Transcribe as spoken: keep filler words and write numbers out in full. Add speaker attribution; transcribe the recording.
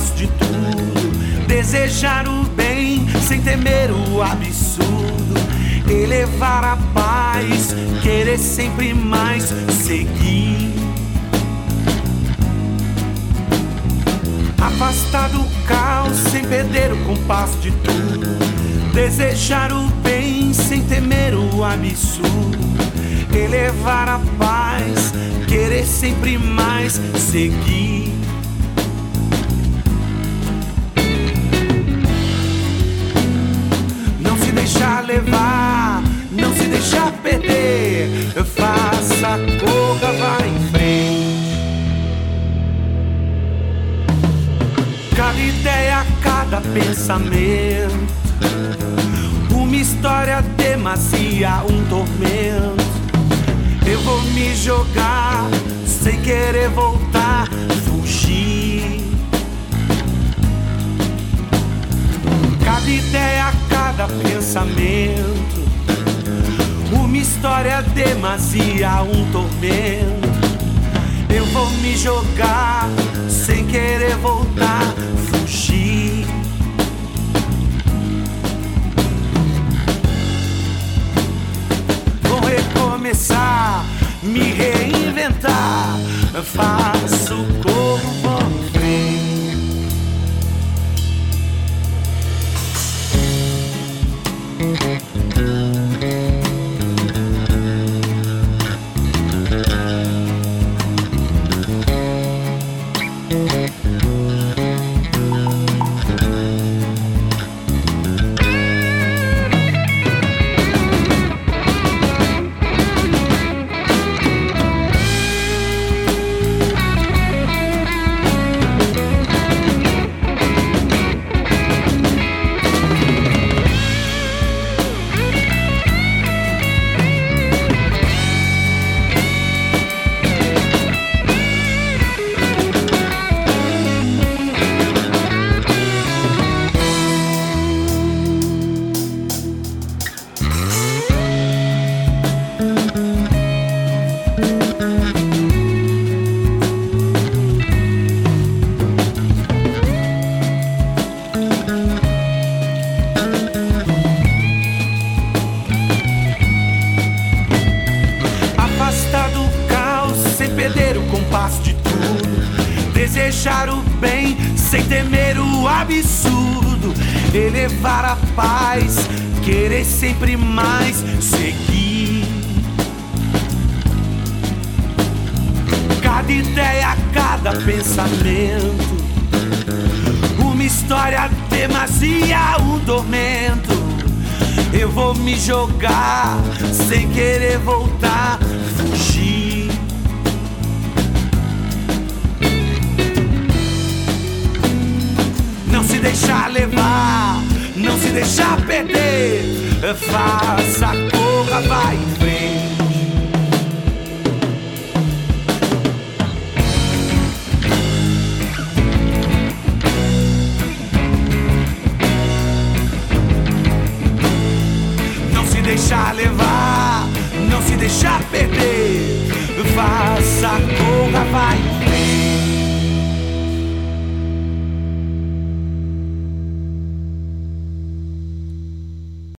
Speaker 1: compasso de tudo, desejar o bem sem temer o absurdo, elevar a paz, querer sempre mais, seguir. Afastar do caos sem perder o compasso de tudo, desejar o bem sem temer o absurdo, elevar a paz, querer sempre mais, seguir. Não se deixar levar, não se deixar perder, faça, corra, vá em frente. Cada ideia, cada pensamento, uma história, demasia, um tormento. Eu vou me jogar sem querer voltar, fugir. Cada ideia, cada pensamento, uma história, demasia, um tormento. Eu vou me jogar sem querer voltar, fugir. Vou recomeçar, me reinventar, faço corpo, vou em frente. De tudo, desejar o bem sem temer o absurdo, elevar a paz, querer sempre mais, seguir. Cada ideia, cada pensamento, uma história, demasia, um tormento. Eu vou me jogar sem querer voltar, fugir. Não se deixar levar, não se deixar perder, faça, corra, vai em frente. Não se deixar levar, não se deixar perder, faça, corra, vai em frente.